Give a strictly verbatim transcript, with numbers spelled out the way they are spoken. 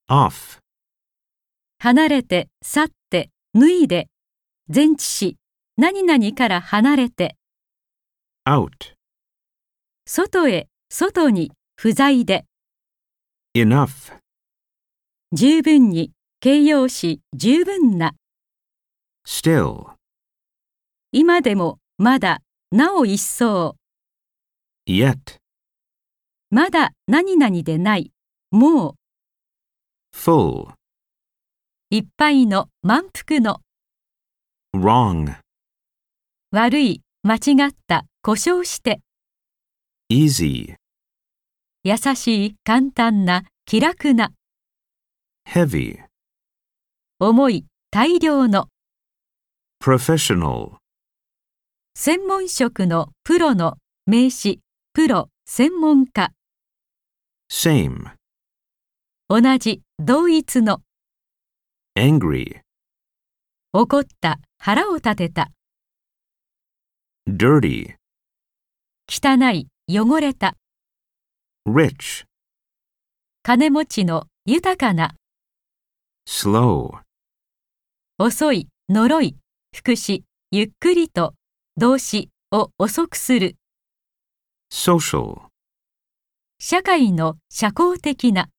off, 離れて、去って、脱いで、前置詞、何々から離れて、 out, 外へ、外に、不在で、 enough, 十分に、形容詞、十分な、 still, 今でも、まだ、なお一層、 yet, まだ何々でない、もう、 full, いっぱいの、満腹の、 wrong, 悪い、間違った、故障して、 easy, 優しい、簡単な、気楽な、 heavy, 重い、大量の、 professional, 専門職の、プロの、名詞、プロ、専門家、 same, 同じ、同一の、 angry, 怒った、腹を立てた、 dirty, 汚い、汚れた、 rich, 金持ちの、豊かな、 slow, 遅い、呪い、副詞、ゆっくりと、動詞を遅くする、 social, 社会の社交的な、